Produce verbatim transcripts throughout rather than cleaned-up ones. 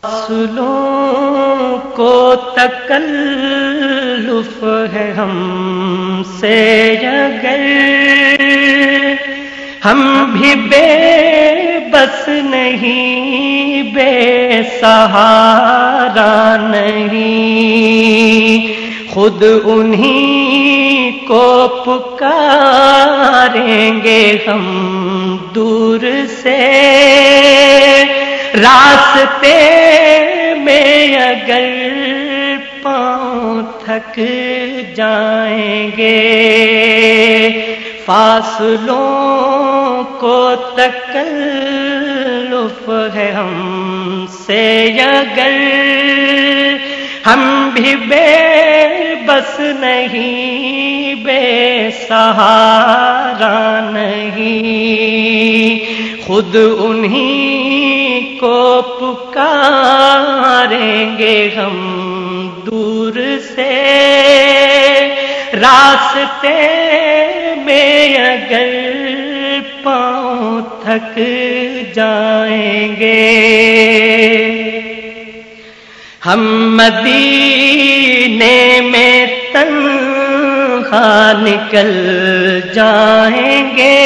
فاصلوں کو تکلف ہے ہم سے اگر ہم بھی بے بس نہیں، بے سہارا نہیں، خود انہی کو پکاریں گے ہم دور سے، راستے میں اگر پاؤں تھک جائیں گے، فاصلوں کو تکلف ہے ہم سے اگر ہم بھی بے بس نہیں، بے سہارا نہیں، خود انہی کو پکاریں گے ہم دور سے، راستے میں اگر پاؤں تھک جائیں گے، ہم مدینے میں تنہا نکل جائیں گے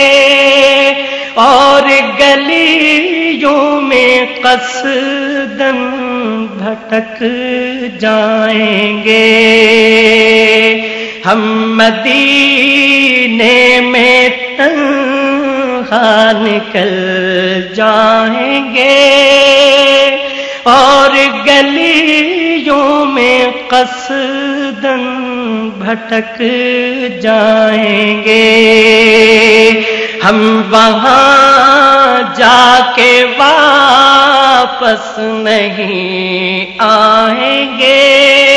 اور گلیوں میں قصداً بھٹک جائیں گے، ہم مدینے میں تنہا نکل جائیں گے اور گلیوں میں قصداً بھٹک جائیں گے، ہم وہاں جا کے واپس نہیں آئیں گے،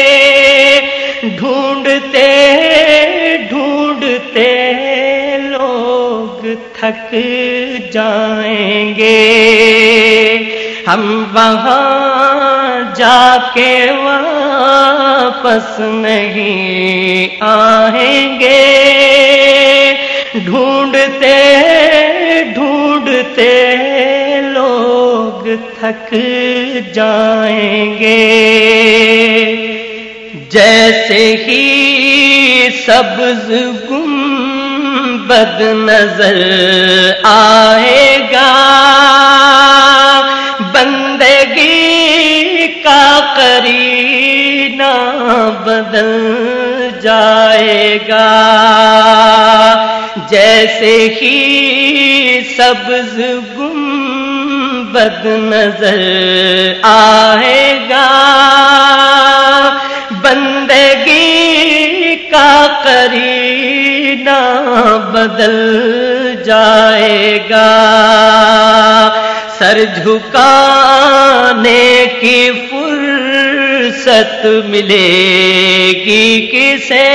ڈھونڈتے ڈھونڈتے لوگ تھک جائیں گے، ہم وہاں جا کے واپس نہیں آئیں گے، ڈھونڈتے ڈھونڈتے لوگ تھک جائیں گے، جیسے ہی سبز گنبد نظر آئے گا، بندگی کا قرینہ بدل جائے گا، جیسے ہی سبز گنبد نظر آئے گا، بندگی کا قرینہ بدل جائے گا، سر جھکانے کی فرصت ملے گی کسے،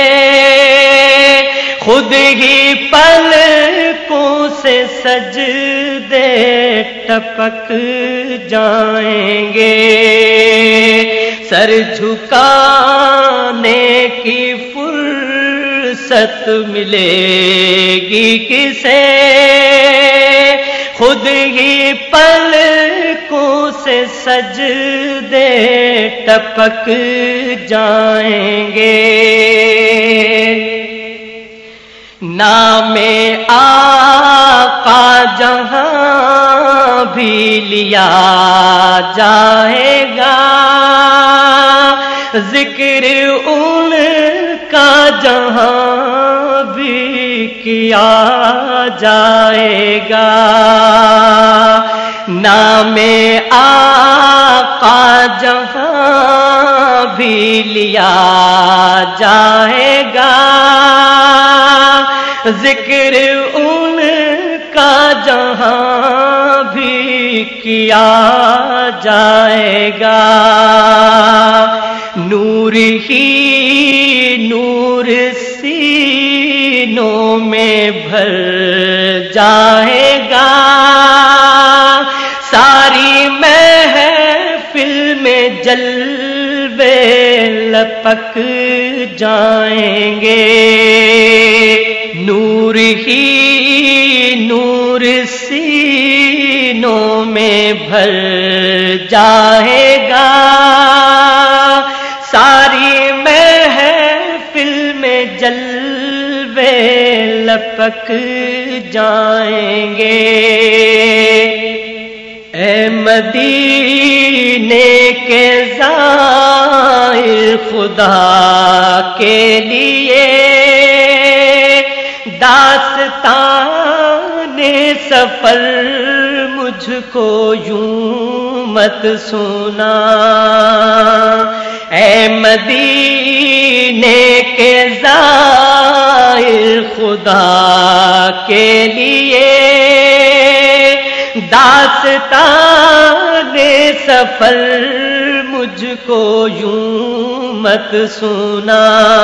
خود ہی پلکوں سے سجدے ٹپک جائیں گے، سر جھکانے کی فرصت ملے گی کسے، خود ہی پلکوں سے سجدے ٹپک جائیں گے، نام آقا جہاں بھی لیا جائے گا، ذکر ان کا جہاں بھی کیا جائے گا، نام آقا جہاں بھی لیا جائے گا، ذکر ان کا جہاں بھی کیا جائے گا، نور ہی نور سینوں میں بھر جائے گا، ساری محفل میں جلوے لپک جائیں گے، نور ہی نور سی سینوں میں بھر جائے گا، ساری محفل میں جلوے لپک جائیں گے۔ اے مدینے کے زائر خدا کے لیے داستان سفر مجھ کو یوں مت سنا۔ اے مدینے کے زائر خدا کے لیے داستان سفر مجھ کو یوں مت سنا۔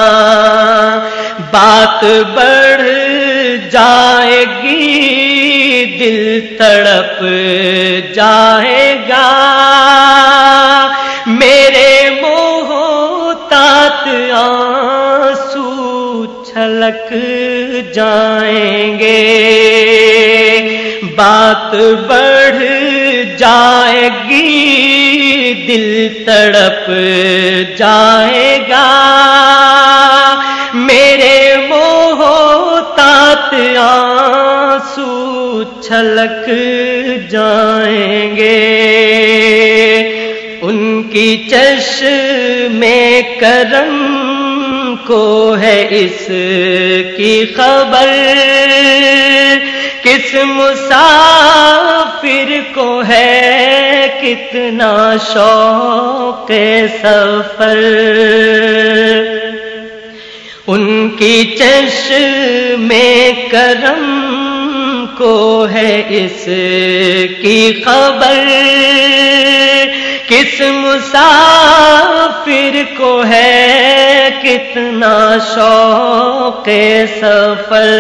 بات بڑھ جائے گی دل تڑپ جائے گا، میرے محتاط آنسو چھلک جائیں گے۔ بات بڑھ جائے گی دل تڑپ جائے گا، میرے محتاط آنسو چھلک جائیں گے۔ ان کی چشم کرم کو ہے اس کی خبر، کس مسافر کو ہے کتنا شوق سفر۔ ان کی چشم کرم کو ہے اس کی خبر، کس مسافر کو ہے کتنا شوق سفر۔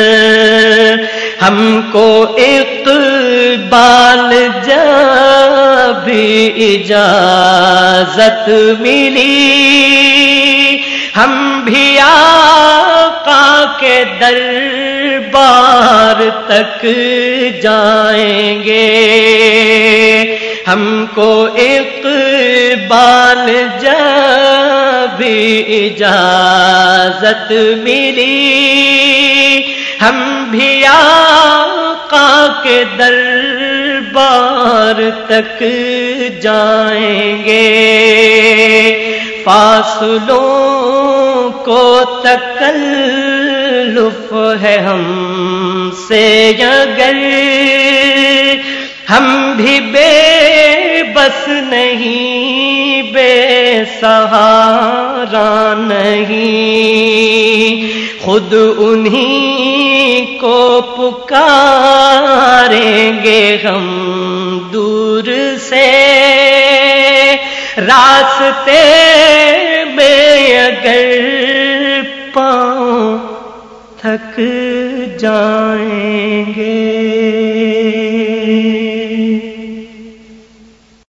ہم کو اقبال جب اجازت ملی، ہم بھی آقا کے دربار تک جائیں گے۔ ہم کو اقبال جب اجازت ملی، ہم بھی آقا کے دربار تک جائیں گے۔ فاصلوں کو تکلف ہے ہم سے اگر، ہم بھی بے بس نہیں، بے سہارا نہیں، خود انہی کو پکاریں گے ہم دور سے۔ راستے میں اگر پاؤں تھک جائیں گے۔